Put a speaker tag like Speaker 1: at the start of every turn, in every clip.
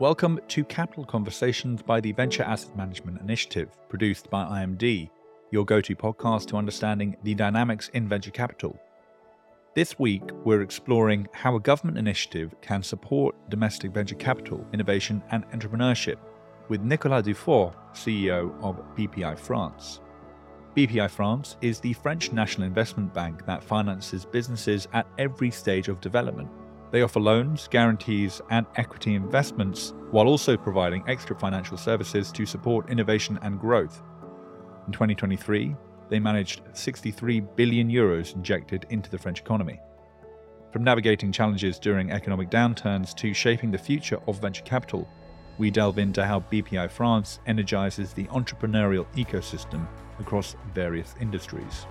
Speaker 1: Welcome to Capital Conversations by the Venture Asset Management Initiative, produced by IMD, your go-to podcast to understanding the dynamics in venture capital. This week, we're exploring how a government initiative can support domestic venture capital, innovation and entrepreneurship, with Nicolas Dufour, CEO of BPI France. BPI France is the French national investment bank that finances businesses at every stage of development. They offer loans, guarantees, and equity investments, while also providing extra financial services to support innovation and growth. In 2023, they managed 63 billion euros injected into the French economy. From navigating challenges during economic downturns to shaping the future of venture capital, we delve into how BPI France energizes the entrepreneurial ecosystem across various industries.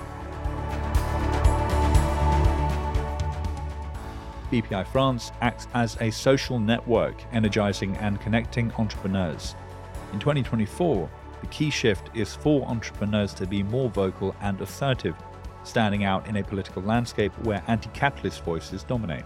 Speaker 1: BPI France acts as a social network, energizing and connecting entrepreneurs. In 2024, the key shift is for entrepreneurs to be more vocal and assertive, standing out in a political landscape where anti-capitalist voices dominate.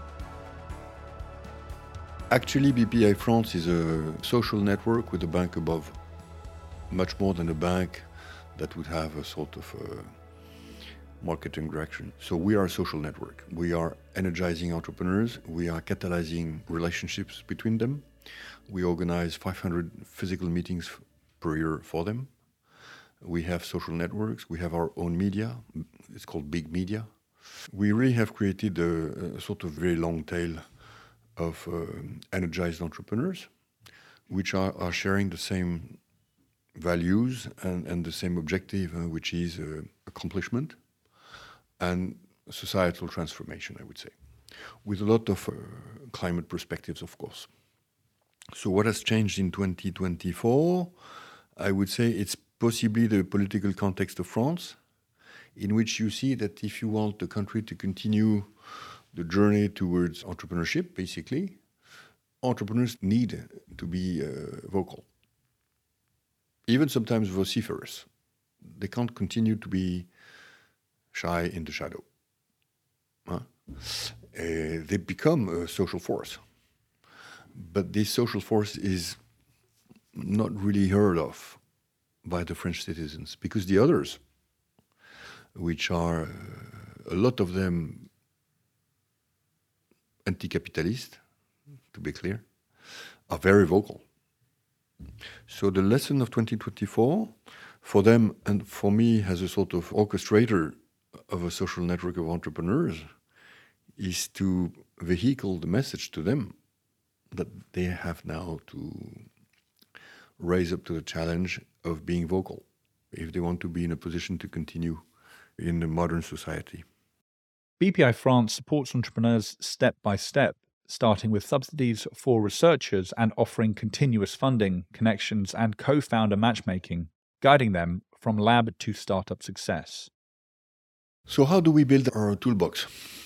Speaker 2: Actually, BPI France is a social network with a bank above, much more than a bank that would have a sort of marketing direction. So we are a social network. We are energizing entrepreneurs. We are catalyzing relationships between them. We organize 500 physical meetings per year for them. We have social networks. We have our own media. It's called Big Media. We really have created a sort of very long tail of energized entrepreneurs, which are sharing the same values and the same objective, which is accomplishment and societal transformation, I would say, with a lot of climate perspectives, of course. So what has changed in 2024? I would say it's possibly the political context of France, in which you see that if you want the country to continue the journey towards entrepreneurship, basically, entrepreneurs need to be vocal, even sometimes vociferous. They can't continue to be shy in the shadow. They become a social force. But this social force is not really heard of by the French citizens, because the others, which are a lot of them anti-capitalist, to be clear, are very vocal. So the lesson of 2024, for them and for me as a sort of orchestrator of a social network of entrepreneurs, is to vehicle the message to them that they have now to raise up to the challenge of being vocal if they want to be in a position to continue in the modern society.
Speaker 1: BPI France supports entrepreneurs step by step, starting with subsidies for researchers and offering continuous funding, connections, and co-founder matchmaking, guiding them from lab to startup success.
Speaker 2: So how do we build our toolbox?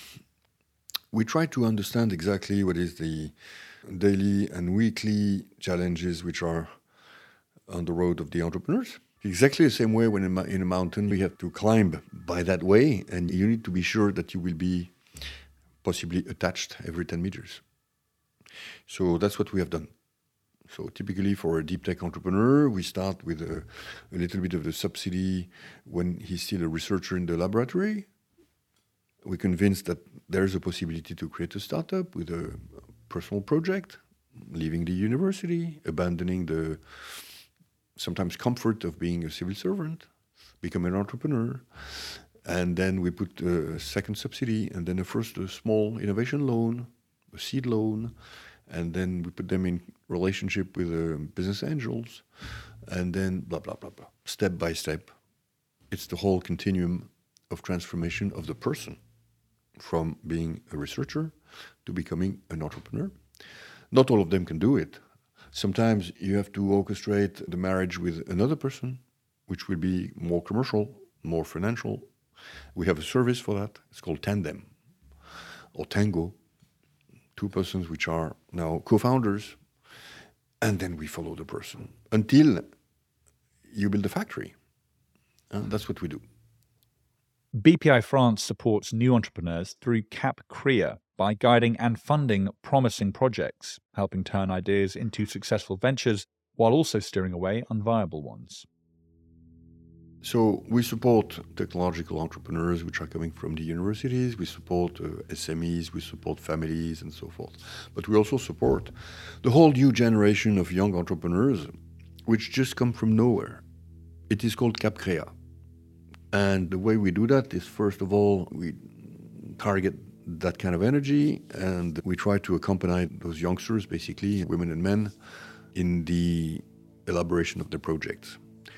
Speaker 2: We try to understand exactly what is the daily and weekly challenges which are on the road of the entrepreneurs. Exactly the same way when in a mountain we have to climb by that way, and you need to be sure that you will be possibly attached every 10 meters. So that's what we have done. So typically for a deep tech entrepreneur, we start with a little bit of the subsidy when he's still a researcher in the laboratory. We're convinced that there's a possibility to create a startup with a personal project, leaving the university, abandoning the sometimes comfort of being a civil servant, become an entrepreneur. And then we put a second subsidy, and then a small innovation loan, a seed loan, and then we put them in relationship with business angels, and then blah, blah, blah, blah. Step by step, it's the whole continuum of transformation of the person from being a researcher to becoming an entrepreneur. Not all of them can do it. Sometimes you have to orchestrate the marriage with another person, which will be more commercial, more financial. We have a service for that. It's called Tandem or Tango. Two persons which are now co-founders, and then we follow the person until you build a factory. And that's what we do.
Speaker 1: BPI France supports new entrepreneurs through Cap Crea by guiding and funding promising projects, helping turn ideas into successful ventures while also steering away unviable ones.
Speaker 2: So we support technological entrepreneurs which are coming from the universities, we support SMEs, we support families and so forth. But we also support the whole new generation of young entrepreneurs which just come from nowhere. It is called Cap Crea. And the way we do that is, first of all, we target that kind of energy and we try to accompany those youngsters, basically women and men, in the elaboration of their projects.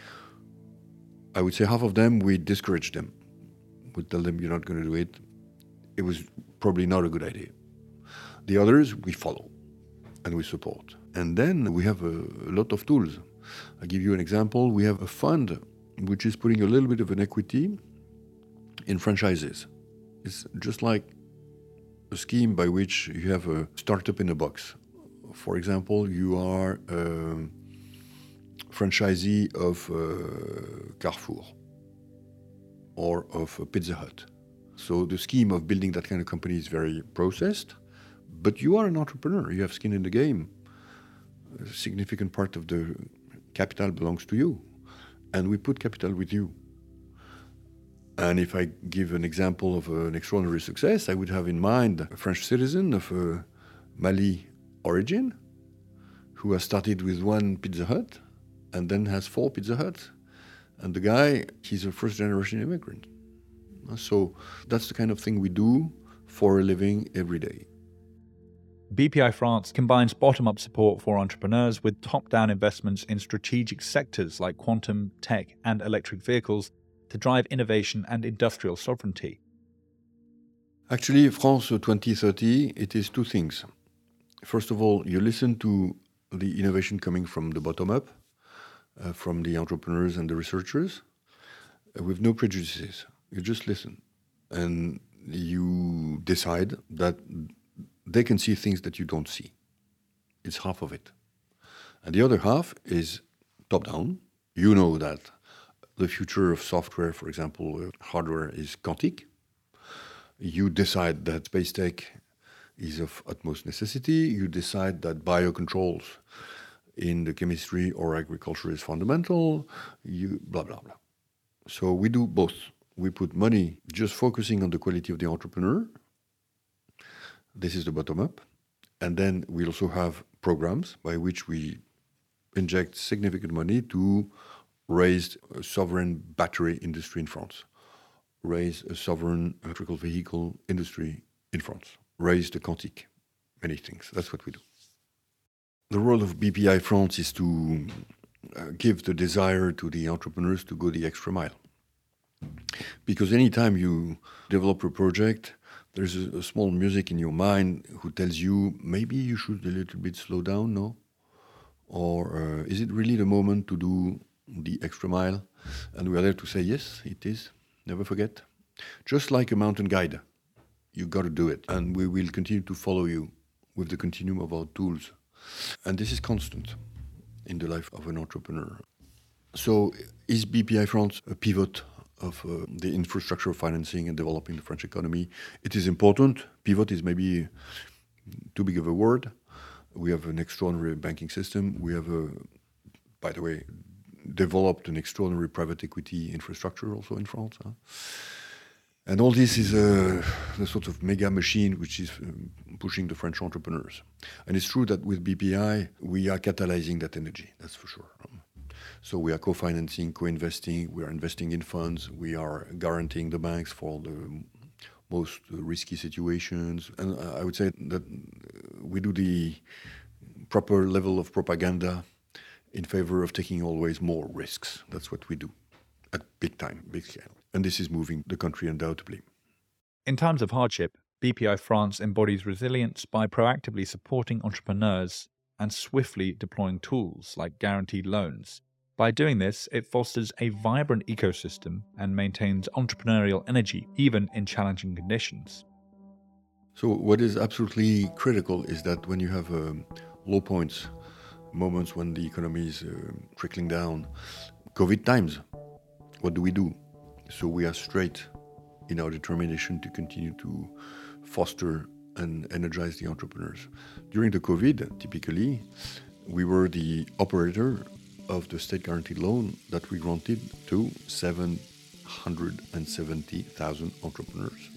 Speaker 2: I would say half of them, we discourage them. We tell them, you're not going to do it. It was probably not a good idea. The others, we follow and we support. And then we have a lot of tools. I'll give you an example. We have a fund which is putting a little bit of an equity in franchises. It's just like a scheme by which you have a startup in a box. For example, you are a franchisee of Carrefour or of Pizza Hut. So the scheme of building that kind of company is very processed, but you are an entrepreneur. You have skin in the game. A significant part of the capital belongs to you. And we put capital with you. And if I give an example of an extraordinary success, I would have in mind a French citizen of Mali origin who has started with one Pizza Hut and then has 4 Pizza Huts. And the guy, he's a first-generation immigrant. So that's the kind of thing we do for a living every day.
Speaker 1: BPI France combines bottom-up support for entrepreneurs with top-down investments in strategic sectors like quantum, tech, and electric vehicles to drive innovation and industrial sovereignty.
Speaker 2: Actually, France 2030, it is 2 things. First of all, you listen to the innovation coming from the bottom up, from the entrepreneurs and the researchers, with no prejudices. You just listen. And you decide that they can see things that you don't see. It's half of it. And the other half is top-down. You know that the future of software, for example, hardware is quantic. You decide that space tech is of utmost necessity. You decide that biocontrols in the chemistry or agriculture is fundamental. You blah, blah, blah. So we do both. We put money just focusing on the quality of the entrepreneur. This is the bottom up. And then we also have programs by which we inject significant money to raise a sovereign battery industry in France, raise a sovereign electrical vehicle industry in France, raise the quantique, many things. That's what we do. The role of BPI France is to give the desire to the entrepreneurs to go the extra mile. Because anytime you develop a project, there's a small music in your mind who tells you, maybe you should a little bit slow down, no? Or is it really the moment to do the extra mile? And we are there to say, yes, it is. Never forget. Just like a mountain guide, you got to do it. And we will continue to follow you with the continuum of our tools. And this is constant in the life of an entrepreneur. So is BPI France a pivot of the infrastructure financing and developing the French economy? It is important. Pivot is maybe too big of a word. We have an extraordinary banking system. We have, by the way, developed an extraordinary private equity infrastructure also in France. And all this is the sort of mega machine which is pushing the French entrepreneurs. And it's true that with BPI, we are catalyzing that energy, that's for sure. So we are co-financing, co-investing, we are investing in funds, we are guaranteeing the banks for the most risky situations. And I would say that we do the proper level of propaganda in favor of taking always more risks. That's what we do at big time, big scale. And this is moving the country undoubtedly.
Speaker 1: In times of hardship, BPI France embodies resilience by proactively supporting entrepreneurs and swiftly deploying tools like guaranteed loans. By doing this, it fosters a vibrant ecosystem and maintains entrepreneurial energy even in challenging conditions.
Speaker 2: So what is absolutely critical is that when you have low points, moments when the economy is trickling down, COVID times, what do? So we are straight in our determination to continue to foster and energize the entrepreneurs. During the COVID, typically, we were the operator of the state-guaranteed loan that we granted to 770,000 entrepreneurs.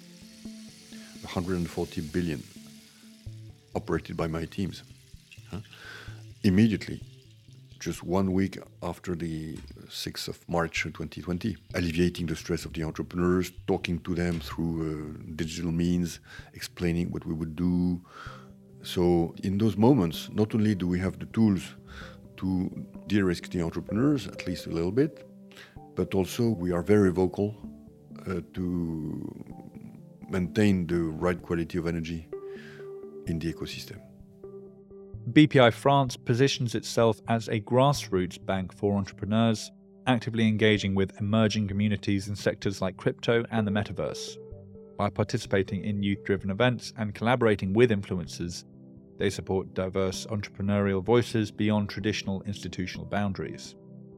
Speaker 2: 140 billion operated by my teams. Immediately, just 1 week after the 6th of March 2020, alleviating the stress of the entrepreneurs, talking to them through digital means, explaining what we would do. So in those moments, not only do we have the tools to de-risk the entrepreneurs, at least a little bit, but also we are very vocal to maintain the right quality of energy in the ecosystem.
Speaker 1: BPI France positions itself as a grassroots bank for entrepreneurs, actively engaging with emerging communities in sectors like crypto and the metaverse. By participating in youth-driven events and collaborating with influencers, they support diverse entrepreneurial voices beyond traditional institutional boundaries.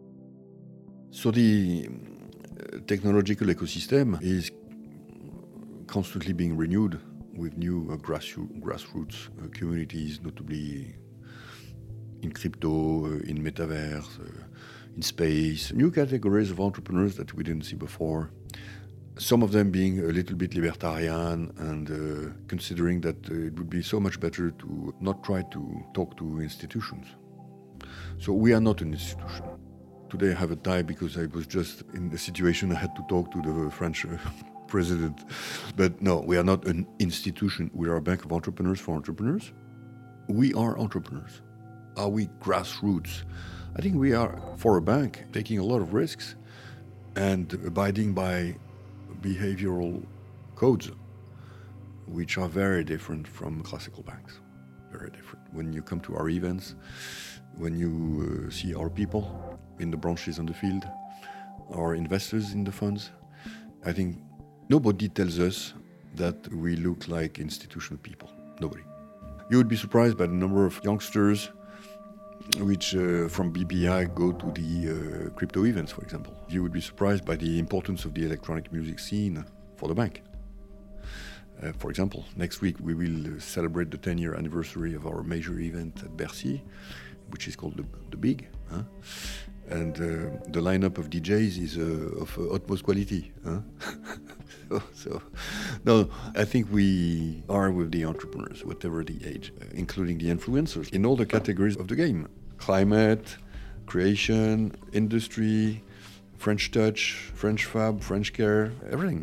Speaker 2: So the technological ecosystem is constantly being renewed with new grassroots communities, notably in crypto, in metaverse, in space, new categories of entrepreneurs that we didn't see before. Some of them being a little bit libertarian and considering that it would be so much better to not try to talk to institutions. So we are not an institution. Today I have a tie because I was just in the situation I had to talk to the French president. But no, we are not an institution. We are a bank of entrepreneurs for entrepreneurs. We are entrepreneurs. Are we grassroots? I think we are, for a bank, taking a lot of risks and abiding by behavioral codes, which are very different from classical banks. Very different. When you come to our events, when you see our people in the branches on the field, our investors in the funds, I think nobody tells us that we look like institutional people. Nobody. You would be surprised by the number of youngsters which from BPI go to the crypto events, for example. You would be surprised by the importance of the electronic music scene for the bank. For example, next week we will celebrate the 10-year anniversary of our major event at Bercy, which is called the Big. And the lineup of DJs is of utmost quality. So, no, I think we are with the entrepreneurs, whatever the age, including the influencers, in all the categories of the game. Climate, creation, industry, French touch, French fab, French care, everything.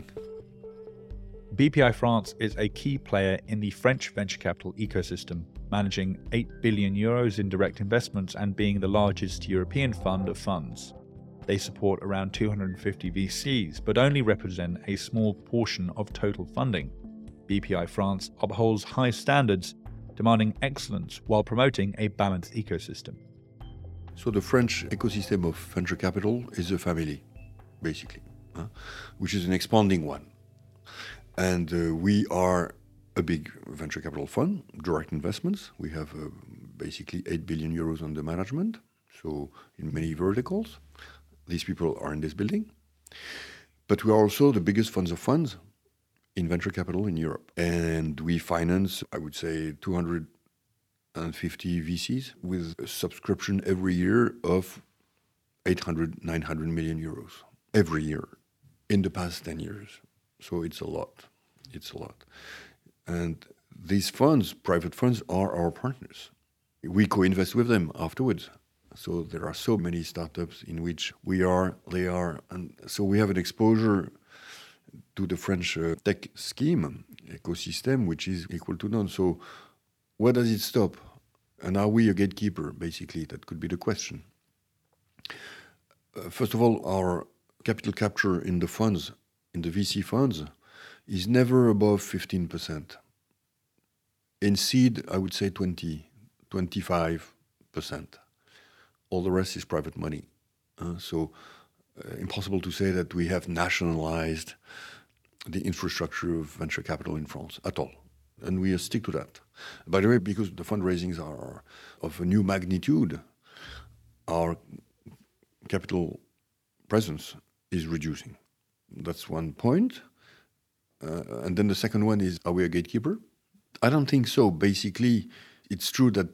Speaker 1: BPI France is a key player in the French venture capital ecosystem, managing 8 billion euros in direct investments and being the largest European fund of funds. They support around 250 VCs, but only represent a small portion of total funding. BPI France upholds high standards, demanding excellence while promoting a balanced ecosystem.
Speaker 2: So the French ecosystem of venture capital is a family, basically, which is an expanding one. And we are a big venture capital fund, direct investments. We have basically 8 billion euros under management, so in many verticals. These people are in this building. But we are also the biggest funds of funds in venture capital in Europe. And we finance, I would say, 250 VCs with a subscription every year of 800, 900 million euros every year in the past 10 years. So it's a lot. It's a lot. And these funds, private funds, are our partners. We co-invest with them afterwards. So there are so many startups in which we are, they are. And so we have an exposure to the French tech scheme, ecosystem, which is equal to none. So where does it stop? And are we a gatekeeper, basically? That could be the question. First of all, our capital capture in the funds, in the VC funds, is never above 15%. In seed, I would say 25%. All the rest is private money. So impossible to say that we have nationalized the infrastructure of venture capital in France at all. And we stick to that. By the way, because the fundraisings are of a new magnitude, our capital presence is reducing. That's one point. And then the second one is, are we a gatekeeper? I don't think so. Basically, it's true that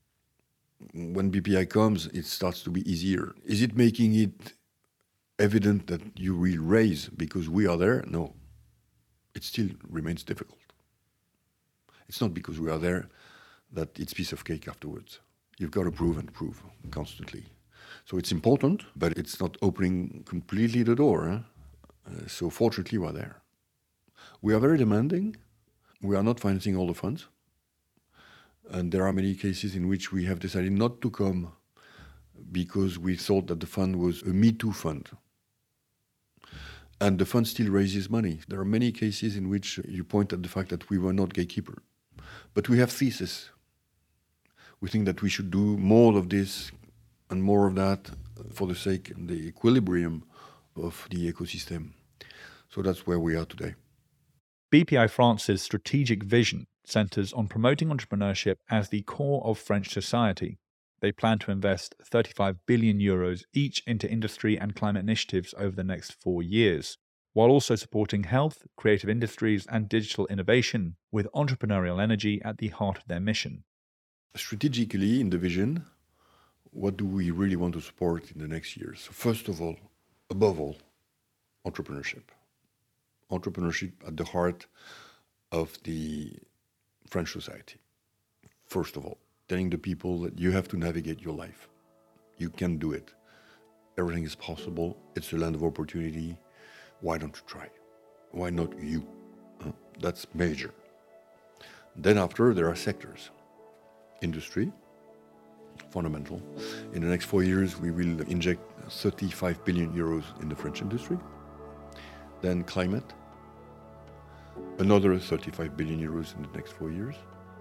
Speaker 2: when BPI comes, it starts to be easier. Is it making it evident that you will raise because we are there? No. It still remains difficult. It's not because we are there that it's piece of cake afterwards. You've got to prove and prove constantly. So it's important, but it's not opening completely the door. So fortunately, we're there. We are very demanding. We are not financing all the funds. And there are many cases in which we have decided not to come because we thought that the fund was a Me Too fund. And the fund still raises money. There are many cases in which you point at the fact that we were not gatekeeper. But we have thesis. We think that we should do more of this and more of that for the sake and the equilibrium of the ecosystem. So that's where we are today.
Speaker 1: BPI France's strategic vision centres on promoting entrepreneurship as the core of French society. They plan to invest 35 billion euros each into industry and climate initiatives over the next 4 years, while also supporting health, creative industries and digital innovation with entrepreneurial energy at the heart of their mission.
Speaker 2: Strategically, in the vision, what do we really want to support in the next years? So first of all, above all, entrepreneurship. Entrepreneurship at the heart of the French society. First of all, telling the people that you have to navigate your life. You can do it. Everything is possible. It's a land of opportunity. Why don't you try? Why not you? That's major. Then after, there are sectors. Industry, fundamental. In the next 4 years, we will inject 35 billion euros in the French industry. Then climate, another 35 billion euros in the next 4 years.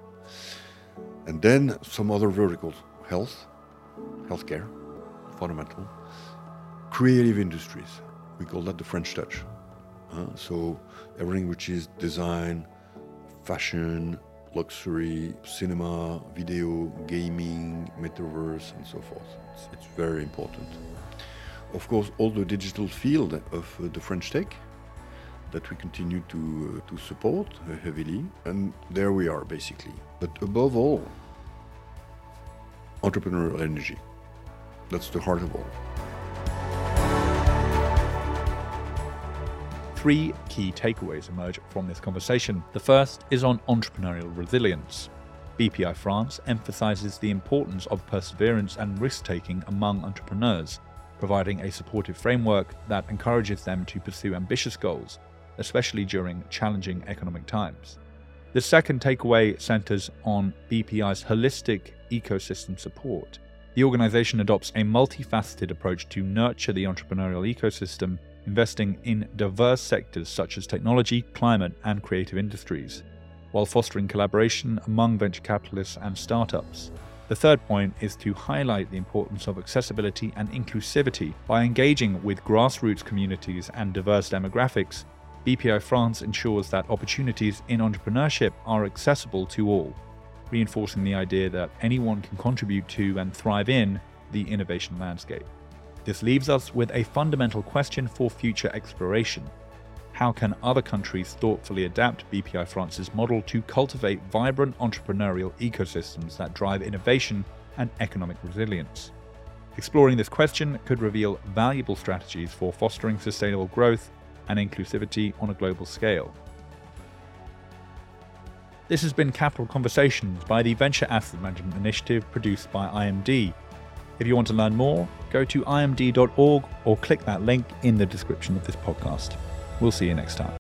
Speaker 2: And then some other verticals, healthcare, fundamental. Creative industries, we call that the French touch. So everything which is design, fashion, luxury, cinema, video, gaming, metaverse, and so forth. It's very important. Of course, all the digital field of the French tech that we continue to support heavily, and there we are basically. But above all, entrepreneurial energy. That's the heart of all.
Speaker 1: 3 key takeaways emerge from this conversation. The first is on entrepreneurial resilience. BPI France emphasizes the importance of perseverance and risk-taking among entrepreneurs, providing a supportive framework that encourages them to pursue ambitious goals, especially during challenging economic times. The second takeaway centers on BPI's holistic ecosystem support. The organization adopts a multifaceted approach to nurture the entrepreneurial ecosystem, investing in diverse sectors such as technology, climate, and creative industries, while fostering collaboration among venture capitalists and startups. The third point is to highlight the importance of accessibility and inclusivity. By engaging with grassroots communities and diverse demographics, BPI France ensures that opportunities in entrepreneurship are accessible to all, reinforcing the idea that anyone can contribute to and thrive in the innovation landscape. This leaves us with a fundamental question for future exploration. How can other countries thoughtfully adapt BPI France's model to cultivate vibrant entrepreneurial ecosystems that drive innovation and economic resilience? Exploring this question could reveal valuable strategies for fostering sustainable growth and inclusivity on a global scale. This has been Capital Conversations by the Venture Asset Management Initiative produced by IMD. If you want to learn more, go to imd.org or click that link in the description of this podcast. We'll see you next time.